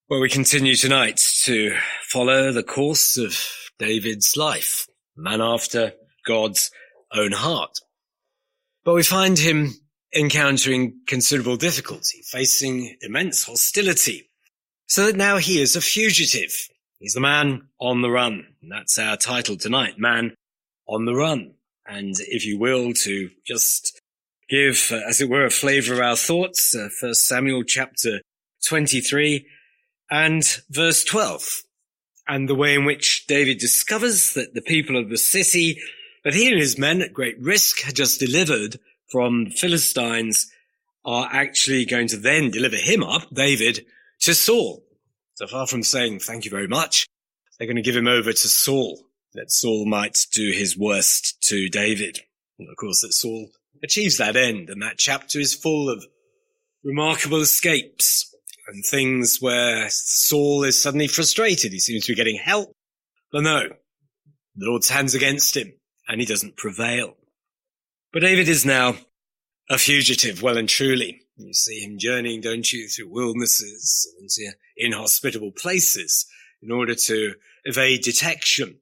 Well, we continue tonight to follow the course of David's life, man after God's own heart. But we find him encountering considerable difficulty, facing immense hostility, so that now he is a fugitive. He's the man on the run. And that's our title tonight, Man on the Run. And if you will, to just give, as it were, a flavour of our thoughts, 1 Samuel chapter 23 and verse 12, and the way in which David discovers that the people of the city that he and his men at great risk had just delivered from the Philistines are actually going to then deliver him up, David, to Saul. So far from saying thank you very much, they're going to give him over to Saul, that Saul might do his worst to David. And of course, that Saul achieves that end, and that chapter is full of remarkable escapes and things where Saul is suddenly frustrated. He seems to be getting help, but no, the Lord's hand's against him, and he doesn't prevail. But David is now a fugitive, well and truly. You see him journeying, don't you, through wildernesses and into inhospitable places in order to evade detection.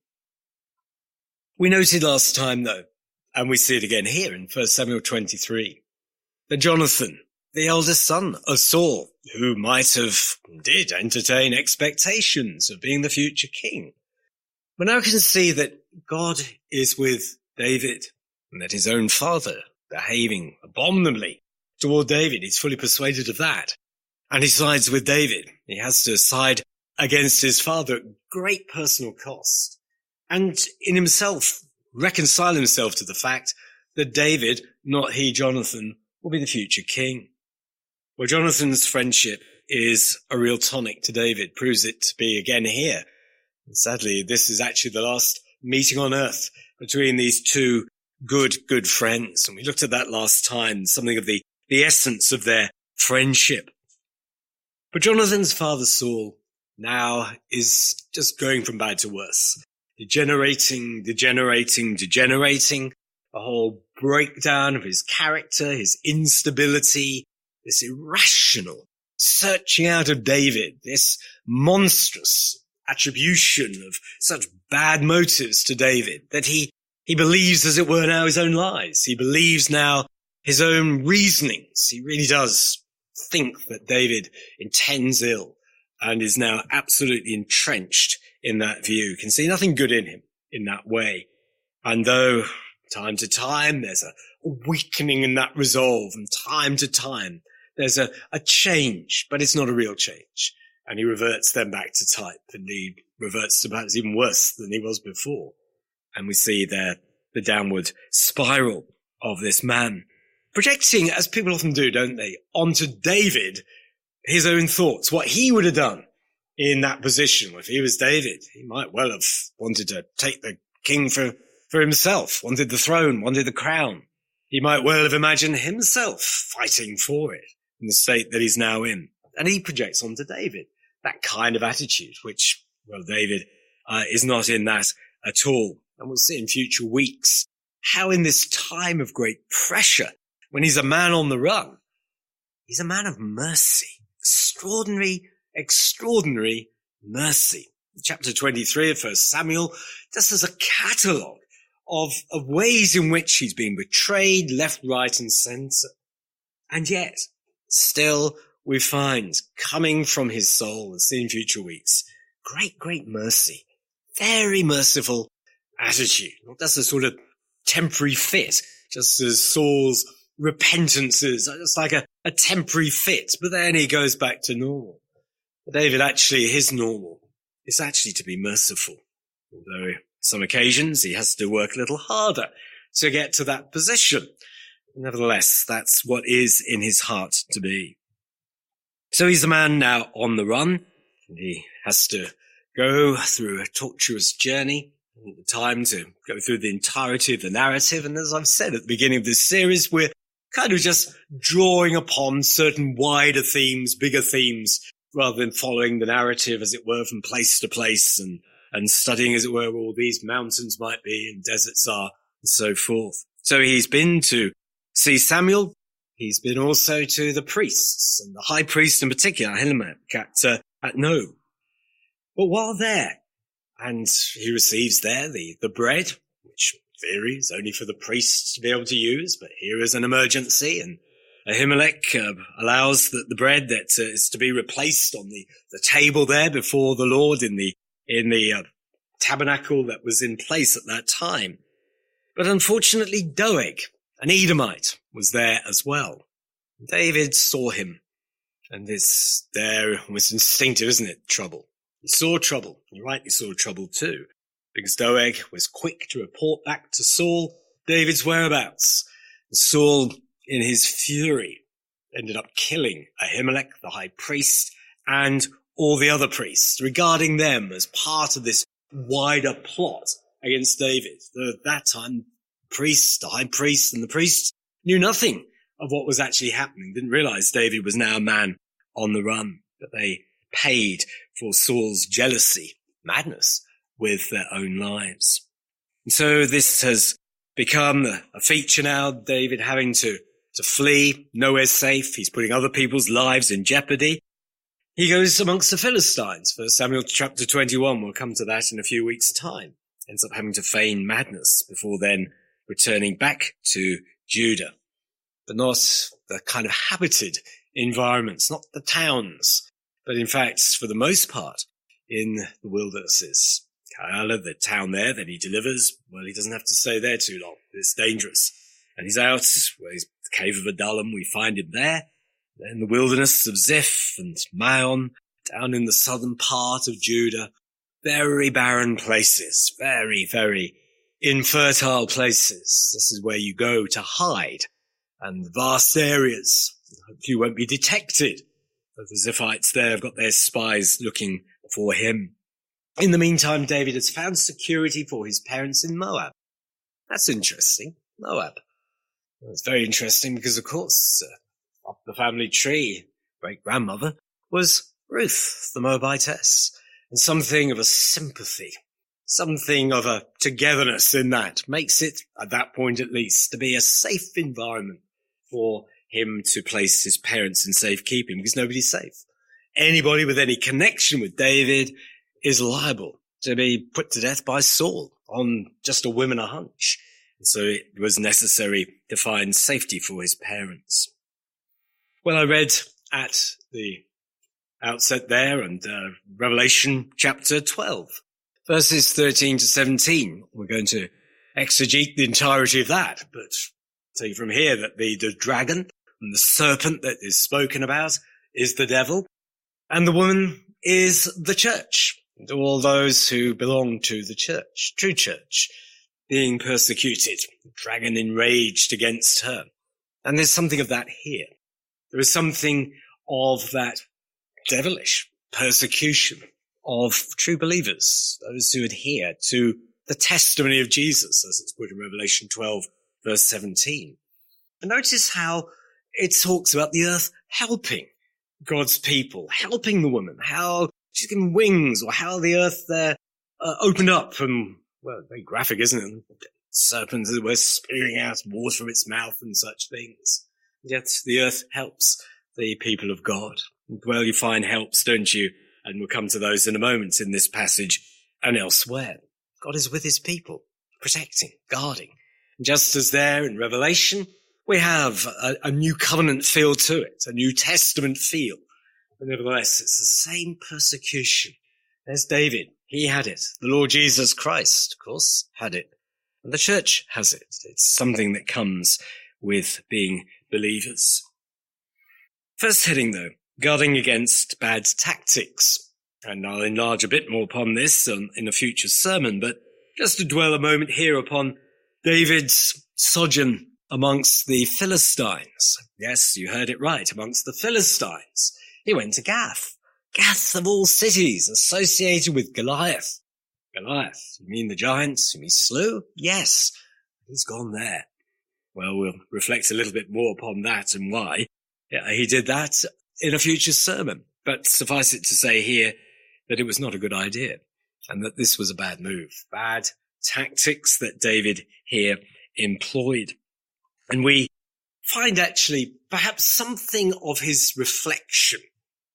We noted last time, though, and we see it again here in 1 Samuel 23, that Jonathan, the eldest son of Saul, who did entertain expectations of being the future king, but now can see that God is with David and that his own father behaving abominably toward David. He's fully persuaded of that. And he sides with David. He has to side against his father at great personal cost. And in himself, reconcile himself to the fact that David, not he, Jonathan, will be the future king. Well, Jonathan's friendship is a real tonic to David, proves it to be again here. And sadly, this is actually the last meeting on earth between these two good friends. And we looked at that last time, something of the essence of their friendship. But Jonathan's father, Saul, now is just going from bad to worse. Degenerating, a whole breakdown of his character, his instability, this irrational searching out of David, this monstrous attribution of such bad motives to David that he believes, as it were, now his own lies. He believes now his own reasonings. He really does think that David intends ill and is now absolutely entrenched in that view, can see nothing good in him in that way. And though time to time there's a weakening in that resolve, and time to time there's a change, but it's not a real change. And he reverts then back to type, and he reverts to perhaps even worse than he was before. And we see there the downward spiral of this man, projecting, as people often do, don't they, onto David, his own thoughts, what he would have done in that position. If he was David, he might well have wanted to take the king for himself, wanted the throne, wanted the crown. He might well have imagined himself fighting for it in the state that he's now in. And he projects onto David that kind of attitude, which, well, David is not in that at all. And we'll see in future weeks how in this time of great pressure, when he's a man on the run, he's a man of mercy, extraordinary mercy. Chapter 23 of 1 Samuel, just as a catalogue of ways in which he's been betrayed left, right and centre. And yet, still we find coming from his soul, as seen in future weeks, great mercy, very merciful attitude. Not just a sort of temporary fit, just as Saul's repentances are just like a temporary fit, but then he goes back to normal. But David, actually, his normal is actually to be merciful. Although some occasions he has to work a little harder to get to that position. Nevertheless, that's what is in his heart to be. So he's a man now on the run. He has to go through a tortuous journey. The time to go through the entirety of the narrative. And as I've said at the beginning of this series, we're kind of just drawing upon certain wider themes, bigger themes, rather than following the narrative, as it were, from place to place and studying, as it were, where all these mountains might be and deserts are and so forth. So he's been to see Samuel. He's been also to the priests, and the high priest in particular, Ahimelech, at at No. But while there, and he receives there the bread, which in theory is only for the priests to be able to use, but here is an emergency, and Ahimelech allows the bread that is to be replaced on the table there before the Lord in the tabernacle that was in place at that time. But unfortunately, Doeg, an Edomite, was there as well. David saw him, and this there was instinctive, isn't it? Trouble. He saw trouble. He rightly saw trouble too, because Doeg was quick to report back to Saul David's whereabouts. And Saul, in his fury, ended up killing Ahimelech, the high priest, and all the other priests, regarding them as part of this wider plot against David. At that time, the high priest, and the priests knew nothing of what was actually happening, didn't realize David was now a man on the run, but they paid for Saul's jealousy, madness, with their own lives. And so this has become a feature now, David having to flee. Nowhere's safe. He's putting other people's lives in jeopardy. He goes amongst the Philistines. 1 Samuel chapter 21, we'll come to that in a few weeks' time. Ends up having to feign madness before then returning back to Judah. But not the kind of habited environments, not the towns, but in fact, for the most part, in the wildernesses. Keilah, the town there that he delivers, well, he doesn't have to stay there too long. It's dangerous. And he's out, where he's the cave of Adullam, we find him there. In the wilderness of Ziph and Maon, down in the southern part of Judah, very barren places, very, very infertile places. This is where you go to hide, and vast areas. Hopefully you won't be detected. The Ziphites there have got their spies looking for him. In the meantime, David has found security for his parents in Moab. That's interesting. Moab. Well, it's very interesting because, of course, up the family tree, great-grandmother, was Ruth, the Moabitess. And something of a sympathy, something of a togetherness in that makes it, at that point at least, to be a safe environment for him to place his parents in safekeeping, because nobody's safe. Anybody with any connection with David is liable to be put to death by Saul on just a whim and a hunch. So it was necessary to find safety for his parents. Well, I read at the outset there and Revelation chapter 12, verses 13 to 17. We're going to exegete the entirety of that, but take from here that the dragon and the serpent that is spoken about is the devil, and the woman is the church, and all those who belong to the church, true church, being persecuted, the dragon enraged against her. And there's something of that here. There is something of that devilish persecution of true believers, those who adhere to the testimony of Jesus, as it's put in Revelation 12, verse 17. And notice how it talks about the earth helping God's people, helping the woman, how she's given wings, or how the earth there opened up and, well, very graphic, isn't it? Serpents that were spewing out water from its mouth and such things. Yet the earth helps the people of God. Well, you find helps, don't you? And we'll come to those in a moment in this passage and elsewhere. God is with his people, protecting, guarding. And just as there in Revelation, we have a new covenant feel to it, a New Testament feel. But nevertheless, it's the same persecution. There's David. He had it. The Lord Jesus Christ, of course, had it. And the church has it. It's something that comes with being believers. First heading, though, guarding against bad tactics. And I'll enlarge a bit more upon this in a future sermon, but just to dwell a moment here upon David's sojourn amongst the Philistines. Yes, you heard it right, amongst the Philistines. He went to Gath. Gath of all cities associated with Goliath. Goliath, you mean the giant whom he slew? Yes, he's gone there. Well, we'll reflect a little bit more upon that and why he did that in a future sermon. But suffice it to say here that it was not a good idea and that this was a bad move, bad tactics that David here employed. And we find actually perhaps something of his reflection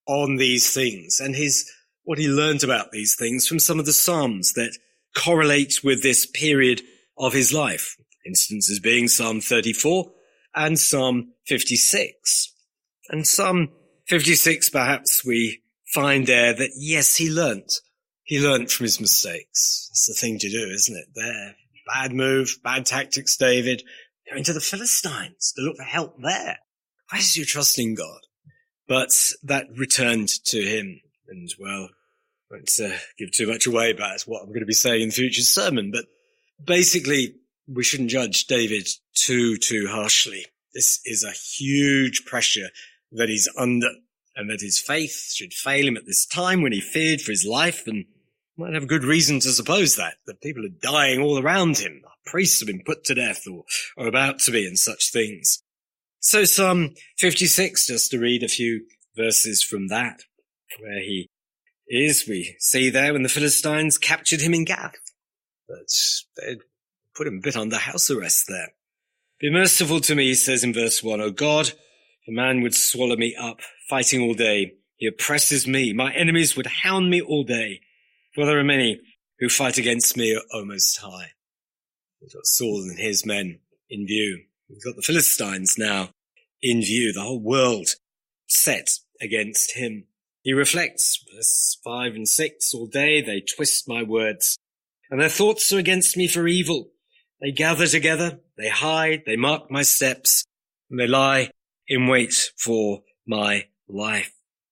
on these things and what he learned about these things from some of the Psalms that correlate with this period of his life. Instances being Psalm 34 and Psalm 56. And Psalm 56, perhaps we find there that, yes, he learnt from his mistakes. That's the thing to do, isn't it? There. Bad move, bad tactics, David. Going to the Philistines to look for help there. Why is you trusting God? But that returned to him. And, well, I won't give too much away about what I'm going to be saying in the future sermon. But basically, we shouldn't judge David too harshly. This is a huge pressure that he's under, and that his faith should fail him at this time when he feared for his life, and might have a good reason to suppose that people are dying all around him. Priests have been put to death or are about to be, and such things. So Psalm 56, just to read a few verses from that, where he is, we see there when the Philistines captured him in Gath. But they'd put him a bit under house arrest there. Be merciful to me, he says in verse 1, O God, if a man would swallow me up, fighting all day, he oppresses me. My enemies would hound me all day, for there are many who fight against me, O Most High. We've got Saul and his men in view. We've got the Philistines now in view, the whole world set against him. He reflects, verse 5 and 6, all day they twist my words, and their thoughts are against me for evil. They gather together, they hide, they mark my steps, and they lie in wait for my life.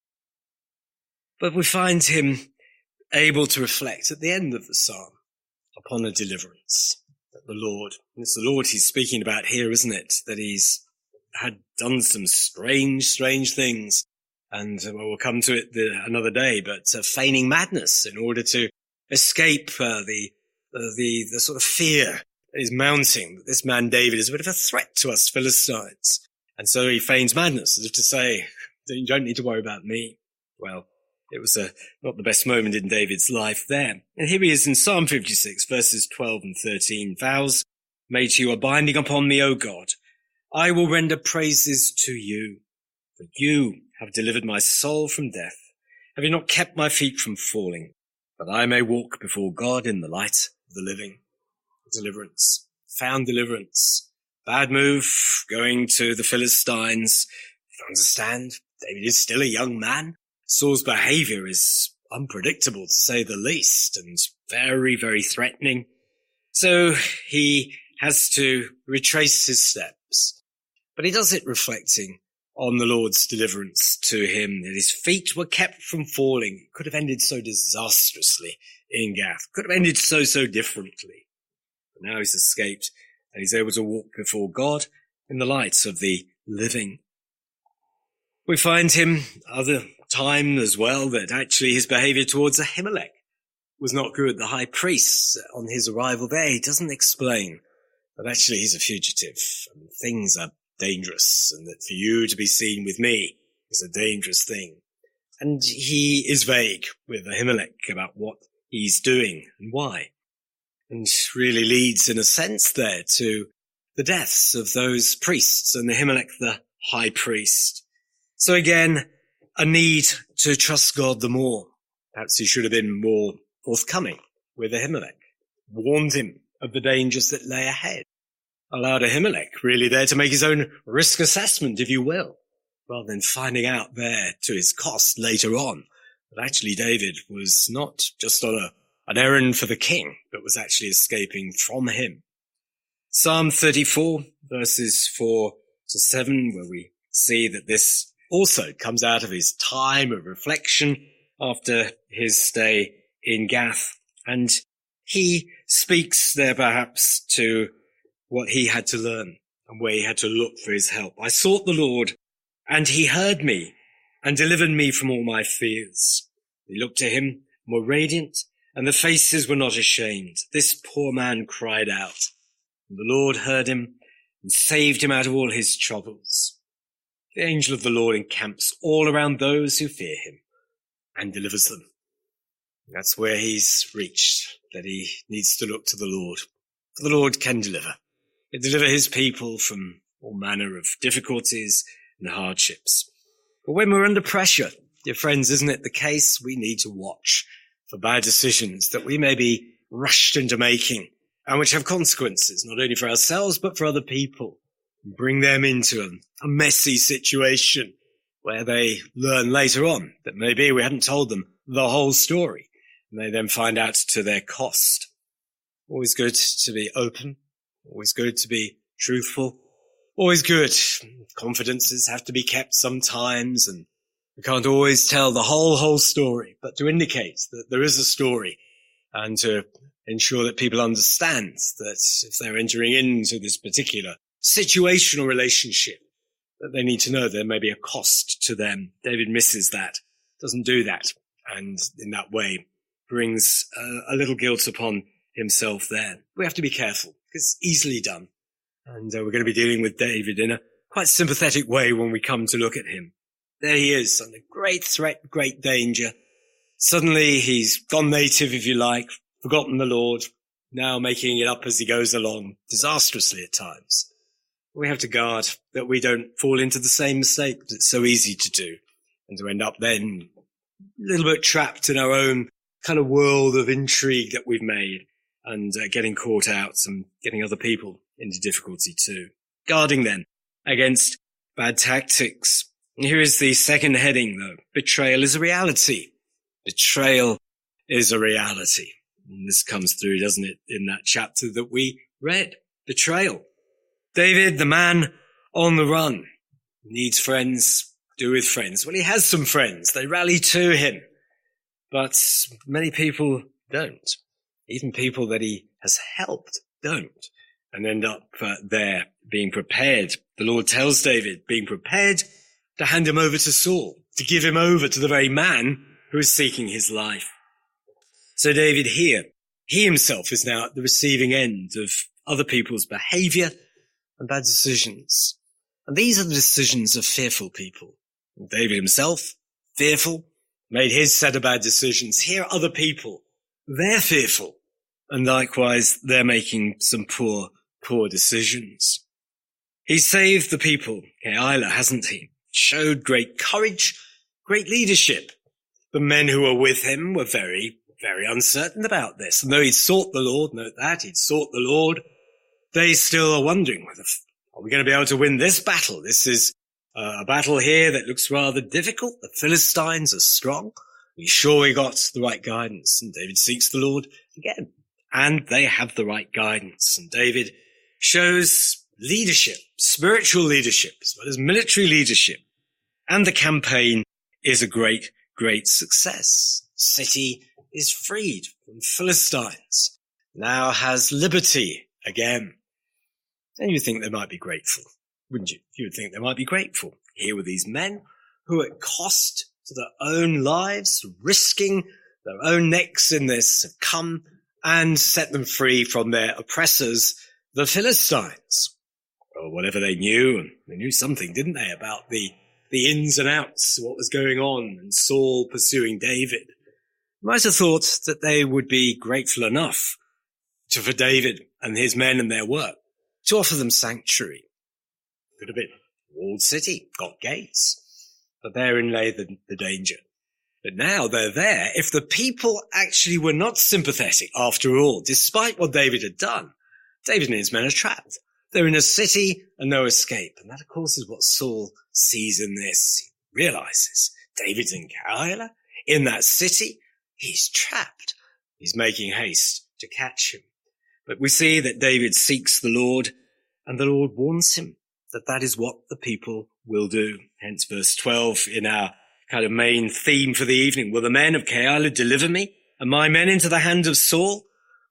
But we find him able to reflect at the end of the psalm upon a deliverance that the Lord, and it's the Lord he's speaking about here, isn't it? That he's had done some strange things, and we'll come to it another day, but feigning madness in order to escape the sort of fear that is mounting, that this man David is a bit of a threat to us Philistines. And so he feigns madness, as if to say, you don't need to worry about me. Well, it was not the best moment in David's life there. And here he is in Psalm 56, verses 12 and 13. Vows made to you are binding upon me, O God. I will render praises to you, for you have delivered my soul from death. Have you not kept my feet from falling, that I may walk before God in the light of the living? Deliverance, found deliverance. Bad move, going to the Philistines. You understand, David is still a young man. Saul's behavior is unpredictable, to say the least, and very threatening. So he has to retrace his steps. But he does it reflecting on the Lord's deliverance to him, that his feet were kept from falling. It could have ended so disastrously in Gath. Could have ended so differently. But now he's escaped, and he's able to walk before God in the light of the living. We find him other time as well that actually his behavior towards Ahimelech was not good. The high priest, on his arrival there, he doesn't explain that actually he's a fugitive and things are dangerous, and that for you to be seen with me is a dangerous thing. And he is vague with Ahimelech about what he's doing and why. And really leads, in a sense, there to the deaths of those priests and Ahimelech, the high priest. So again, a need to trust God the more. Perhaps he should have been more forthcoming with Ahimelech, warned him of the dangers that lay ahead, allowed Ahimelech really there to make his own risk assessment, if you will, rather than finding out there to his cost later on that actually David was not just on an errand for the king, but was actually escaping from him. Psalm 34, verses 4 to 7, where we see that this also comes out of his time of reflection after his stay in Gath. And he speaks there perhaps to what he had to learn and where he had to look for his help. I sought the Lord, and he heard me and delivered me from all my fears. They looked to him and were radiant, and the faces were not ashamed. This poor man cried out, and the Lord heard him and saved him out of all his troubles. The angel of the Lord encamps all around those who fear him and delivers them. That's where he's reached, that he needs to look to the Lord. For the Lord can deliver. He can deliver his people from all manner of difficulties and hardships. But when we're under pressure, dear friends, isn't it the case? We need to watch for bad decisions that we may be rushed into making and which have consequences, not only for ourselves, but for other people. Bring them into a messy situation where they learn later on that maybe we hadn't told them the whole story, and they then find out to their cost. Always good to be open, always good to be truthful, always good. Confidences have to be kept sometimes, and we can't always tell the whole story, but to indicate that there is a story and to ensure that people understand that if they're entering into this particular situational relationship, that they need to know there may be a cost to them. David misses that, doesn't do that, and in that way brings a little guilt upon himself there. We have to be careful, because it's easily done. And we're going to be dealing with David in a quite sympathetic way when we come to look at him. There he is, under great threat, great danger. Suddenly he's gone native, if you like, forgotten the Lord, now making it up as he goes along, disastrously at times. We have to guard that we don't fall into the same mistake that's so easy to do, and to end up then a little bit trapped in our own kind of world of intrigue that we've made, and getting caught out and getting other people into difficulty too. Guarding them against bad tactics. And here is the second heading, though. Betrayal is a reality. Betrayal is a reality. And this comes through, doesn't it, in that chapter that we read. Betrayal. David, the man on the run, needs friends, do with friends. Well, he has some friends. They rally to him. But many people don't. Even people that he has helped don't. And end up there being prepared. The Lord tells David, being prepared to hand him over to Saul, to give him over to the very man who is seeking his life. So David here, he himself is now at the receiving end of other people's behavior and bad decisions. And these are the decisions of fearful people. And David himself, fearful, made his set of bad decisions. Here are other people. They're fearful. And likewise, they're making some poor decisions. He saved the people, Keilah, hasn't he? Showed great courage, great leadership. The men who were with him were very, very uncertain about this. And though he'd sought the Lord, note that, he'd sought the Lord, they still are wondering, are we going to be able to win this battle? This is a battle here that looks rather difficult. The Philistines are strong. Are you sure we got the right guidance? And David seeks the Lord again. And they have the right guidance. And David shows leadership, spiritual leadership, as well as military leadership. And the campaign is a great, great success. The city is freed from Philistines, now has liberty again. And you think they might be grateful, wouldn't you? You would think they might be grateful. Here were these men who at cost to their own lives, risking their own necks in this, have come and set them free from their oppressors, the Philistines. Or whatever they knew, and they knew something, didn't they, about the ins and outs, what was going on, and Saul pursuing David. You might have thought that they would be grateful enough for David and his men and their work to offer them sanctuary. Could have been walled city, got gates, but therein lay the danger. But now they're there. If the people actually were not sympathetic after all, despite what David had done, David and his men are trapped. They're in a city and no escape. And that, of course, is what Saul sees in this. He realizes David's in Keilah, in that city. He's trapped. He's making haste to catch him. But we see that David seeks the Lord, and the Lord warns him that that is what the people will do. Hence verse 12 in our kind of main theme for the evening. Will the men of Keilah deliver me and my men into the hand of Saul?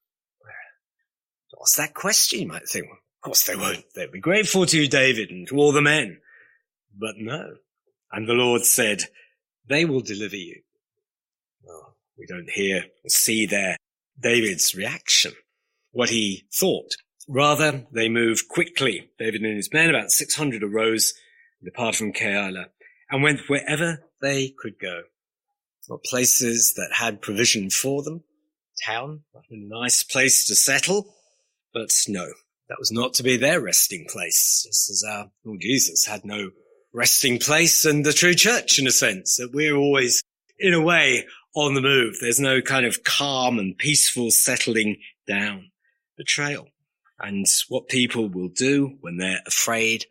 What's that question, you might think? Well, of course they won't. They'll be grateful to you, David, and to all the men. But no. And the Lord said, they will deliver you. Well, we don't hear or see there David's reaction, what he thought. Rather, they moved quickly. David and his men, about 600, arose and departed from Keilah and went wherever they could go. Not places that had provision for them. Town, a nice place to settle. But no, that was not to be their resting place, just as our Lord Jesus had no resting place and the true church in a sense, that we're always, in a way, on the move. There's no kind of calm and peaceful settling down. Betrayal. And what people will do when they're afraid,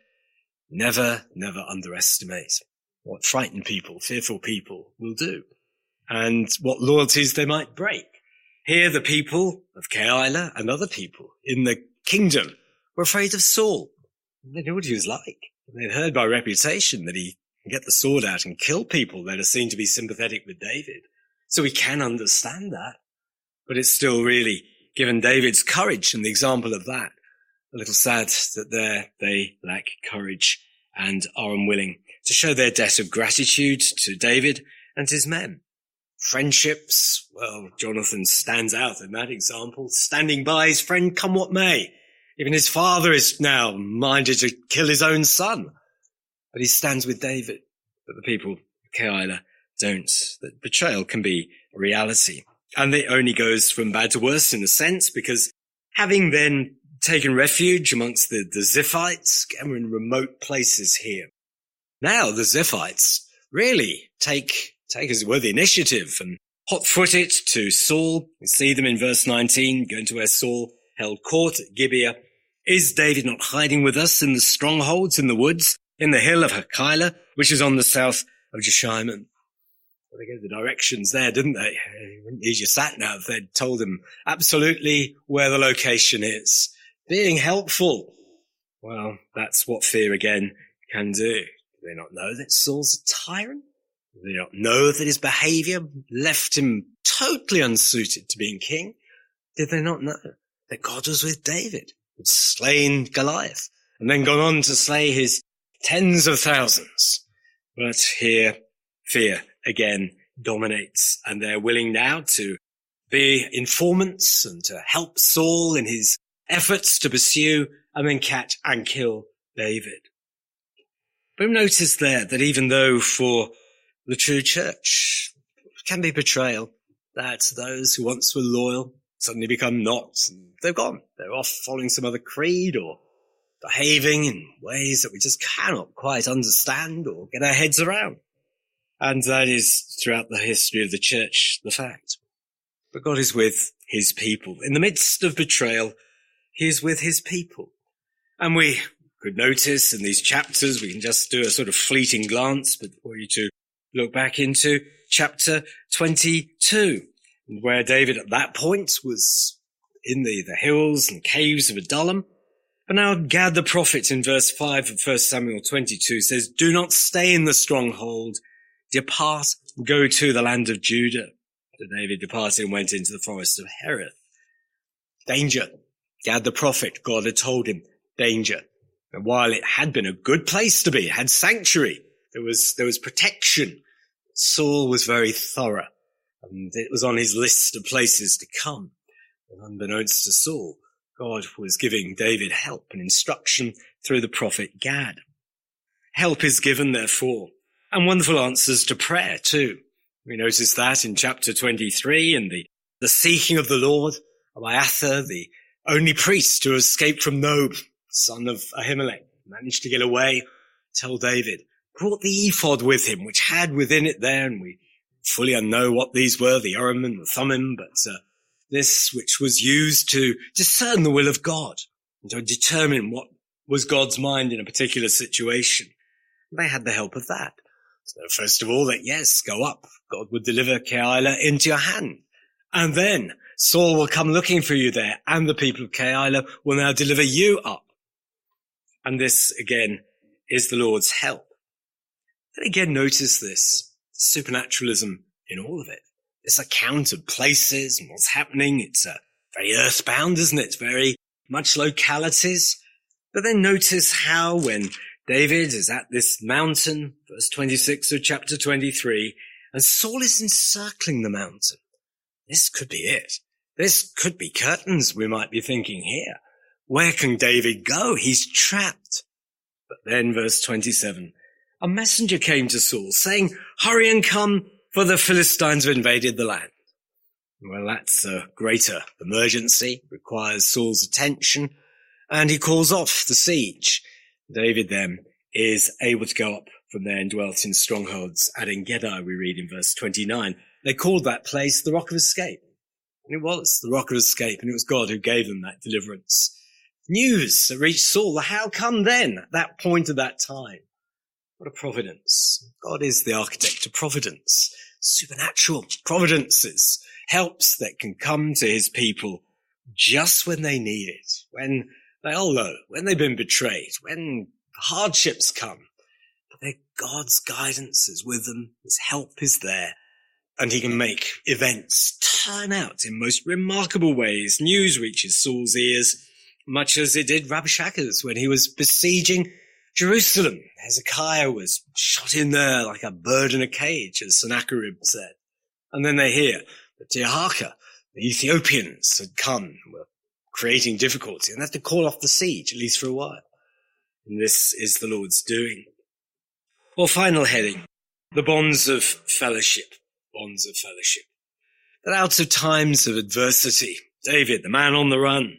never underestimate what frightened people, fearful people will do, and what loyalties they might break. Here, the people of Keilah and other people in the kingdom were afraid of Saul. They knew what he was like. They'd heard by reputation that he can get the sword out and kill people that are seen to be sympathetic with David. So we can understand that. But it's still really, given David's courage and the example of that, a little sad that there they lack courage and are unwilling to show their debt of gratitude to David and his men. Friendships, well, Jonathan stands out in that example, standing by his friend come what may. Even his father is now minded to kill his own son. But he stands with David. But the people of Keilah don't. That betrayal can be a reality. And it only goes from bad to worse in a sense, because having then taken refuge amongst the Ziphites, again, we're in remote places here. Now the Ziphites really take as it were the initiative and hot-foot it to Saul. We see them in verse 19, going to where Saul held court at Gibeah. Is David not hiding with us in the strongholds in the woods, in the hill of Keilah, which is on the south of Jeshimon? Well, they gave the directions there, didn't they? They wouldn't need your sat-nav if they'd told him absolutely where the location is. Being helpful. Well, that's what fear again can do. Do they not know that Saul's a tyrant? Do they not know that his behavior left him totally unsuited to being king? Did they not know that God was with David, who'd slain Goliath, and then gone on to slay his tens of thousands? But here, fear again dominates, and they're willing now to be informants and to help Saul in his efforts to pursue and then catch and kill David. But notice there that even though for the true church can be betrayal, that those who once were loyal suddenly become not. They're gone. They're off following some other creed or behaving in ways that we just cannot quite understand or get our heads around. And that is throughout the history of the church, the fact. But God is with his people. In the midst of betrayal, he is with his people. And we could notice in these chapters, we can just do a sort of fleeting glance, but for you to look back into chapter 22, where David at that point was in the hills and caves of Adullam. But now Gad the prophet in verse 5 of 1 Samuel 22 says, do not stay in the stronghold, depart, go to the land of Judah. So David departed and went into the forest of Hereth. Danger. Gad the prophet, God had told him, danger. And while it had been a good place to be, it had sanctuary, there was protection, Saul was very thorough, and it was on his list of places to come. And unbeknownst to Saul, God was giving David help and instruction through the prophet Gad. Help is given, therefore, and wonderful answers to prayer too. We notice that in chapter 23 in the seeking of the Lord, Abiathar, the only priest who escaped from Nob, son of Ahimelech, managed to get away, tell David, brought the ephod with him, which had within it there, and we fully know what these were, the Urim and the Thummim, but this which was used to discern the will of God and to determine what was God's mind in a particular situation. They had the help of that. So first of all, that yes, go up. God would deliver Keilah into your hand. And then Saul will come looking for you there, and the people of Keilah will now deliver you up. And this, again, is the Lord's help. Then again, notice this supernaturalism in all of it. This account of places and what's happening. It's very earthbound, isn't it? It's very much localities. But then notice how when David is at this mountain, verse 26 of chapter 23, and Saul is encircling the mountain. This could be it. This could be curtains, we might be thinking here. Where can David go? He's trapped. But then verse 27, a messenger came to Saul saying, hurry and come, for the Philistines have invaded the land. Well, that's a greater emergency, requires Saul's attention, and he calls off the siege. David then is able to go up from there and dwelt in strongholds at En-gedi, we read in verse 29. They called that place the Rock of Escape. And it was the Rock of Escape, and it was God who gave them that deliverance. News that reached Saul. How come then, at that point of that time? What a providence. God is the architect of providence. Supernatural providences. Helps that can come to his people just when they need it. When they are low, when they've been betrayed, when hardships come. But God's guidance is with them. His help is there. And he can make events turn out in most remarkable ways. News reaches Saul's ears, much as it did Rabshakeh's when he was besieging Jerusalem. Hezekiah was shot in there like a bird in a cage, as Sennacherib said. And then they hear that Tirhakah, the Ethiopians, had come and were creating difficulty, and they have to call off the siege, at least for a while. And this is the Lord's doing. Well, final heading, the bonds of fellowship. Bonds of fellowship. That out of times of adversity, David, the man on the run,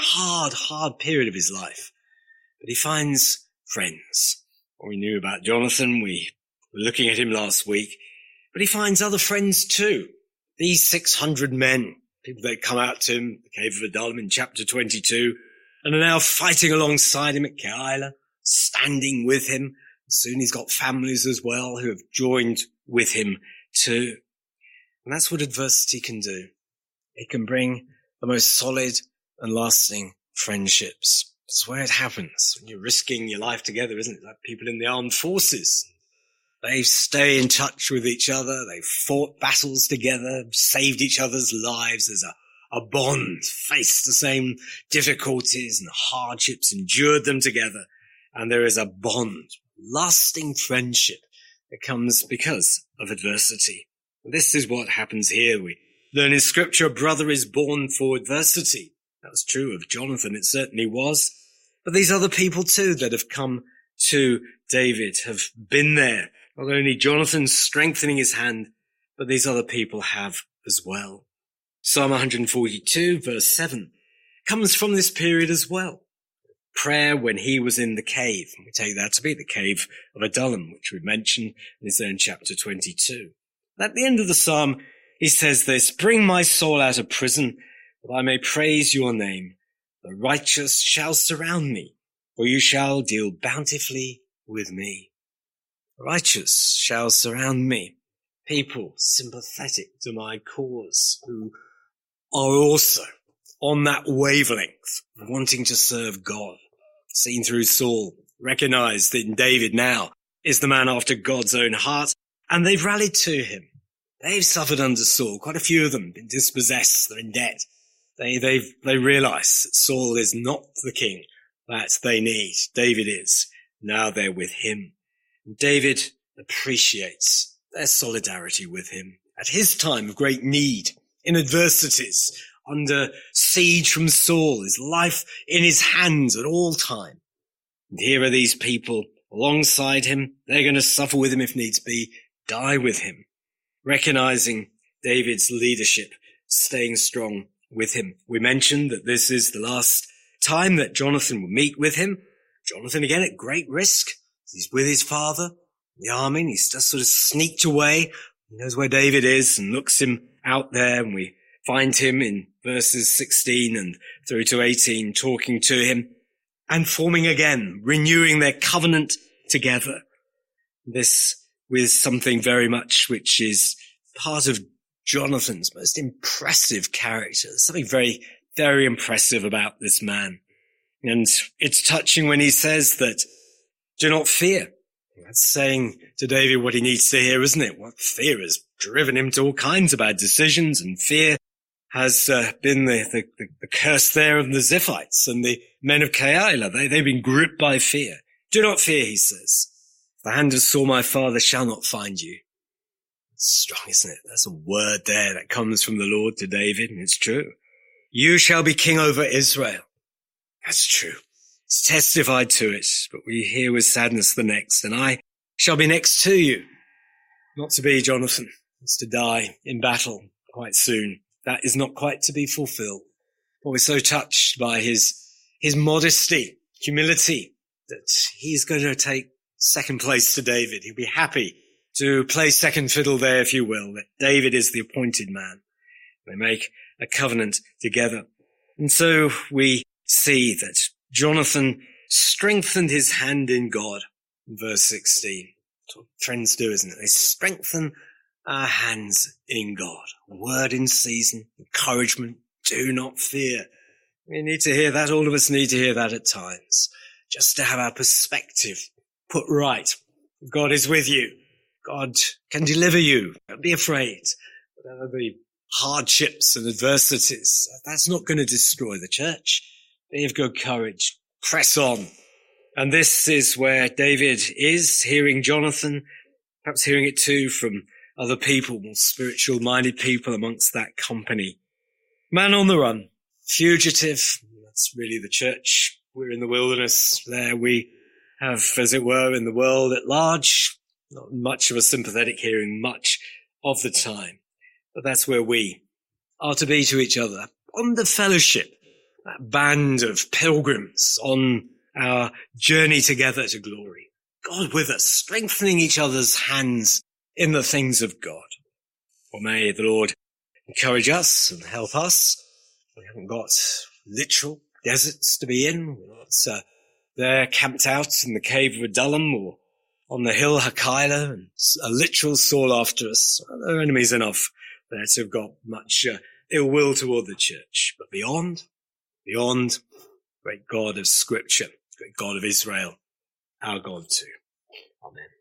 hard period of his life, but he finds friends. What we knew about Jonathan, we were looking at him last week, but he finds other friends too. These 600 men, people that come out to him, the cave of Adullam in chapter 22, and are now fighting alongside him at Keilah, standing with him. Soon he's got families as well who have joined with him too. And that's what adversity can do. It can bring the most solid and lasting friendships. That's where it happens. When you're risking your life together, isn't it? Like people in the armed forces. They stay in touch with each other. They fought battles together, saved each other's lives. There's a bond, faced the same difficulties and hardships, endured them together. And there is a bond, lasting friendship that comes because of adversity. This is what happens here. We learn in Scripture, a brother is born for adversity. That was true of Jonathan. It certainly was. But these other people too that have come to David have been there. Not only Jonathan strengthening his hand, but these other people have as well. Psalm 142 verse 7 comes from this period as well. Prayer when he was in the cave. We take that to be the cave of Adullam, which we mentioned in his own chapter 22. At the end of the psalm, he says this, bring my soul out of prison, that I may praise your name. The righteous shall surround me, for you shall deal bountifully with me. The righteous shall surround me. People sympathetic to my cause, who are also on that wavelength, wanting to serve God. Seen through Saul, recognized that in David now is the man after God's own heart, and they've rallied to him. They've suffered under Saul. Quite a few of them been dispossessed. They're in debt. They realize that Saul is not the king that they need. David is. Now they're with him. And David appreciates their solidarity with him at his time of great need, in adversities, under siege from Saul, his life in his hands at all time. And here are these people alongside him. They're going to suffer with him if needs be, die with him, recognizing David's leadership, staying strong with him. We mentioned that this is the last time that Jonathan will meet with him. Jonathan, again, at great risk. He's with his father in the army, and he's just sort of sneaked away. He knows where David is and looks him out there, and we find him in verses 16 and through to 18 talking to him and forming again, renewing their covenant together. This with something very much which is part of Jonathan's most impressive character. There's something very, very impressive about this man. And it's touching when he says that, do not fear. That's saying to David what he needs to hear, isn't it? What fear has driven him to all kinds of bad decisions, and fear has been the curse there of the Ziphites and the men of Keilah. They've been gripped by fear. Do not fear, he says. The hand of Saul my father shall not find you. It's strong, isn't it? There's a word there that comes from the Lord to David, and it's true. You shall be king over Israel. That's true. It's testified to it, but we hear with sadness the next, and I shall be next to you. Not to be Jonathan. It's to die in battle quite soon. That is not quite to be fulfilled. But we're so touched by his modesty, humility, that he's going to take second place to David. He'll be happy to play second fiddle there, if you will, that David is the appointed man. They make a covenant together. And so we see that Jonathan strengthened his hand in God in verse 16. That's what friends do, isn't it? They strengthen our hands in God. A word in season, encouragement, do not fear. We need to hear that. All of us need to hear that at times. Just to have our perspective put right. God is with you. God can deliver you. Don't be afraid. Whatever the hardships and adversities, that's not going to destroy the church. Be of good courage. Press on. And this is where David is, hearing Jonathan, perhaps hearing it too from other people, more spiritual-minded people amongst that company. Man on the run, fugitive. That's really the church. We're in the wilderness there. We have, as it were, in the world at large, not much of a sympathetic hearing much of the time. But that's where we are to be to each other. On the fellowship, that band of pilgrims on our journey together to glory. God with us, strengthening each other's hands in the things of God. Well, may the Lord encourage us and help us. We haven't got literal deserts to be in. We're not there camped out in the cave of Adullam or on the hill Hakila and a literal Saul after us. There are enemies enough there to have got much ill will toward the church. But beyond, great God of Scripture, great God of Israel, our God too. Amen.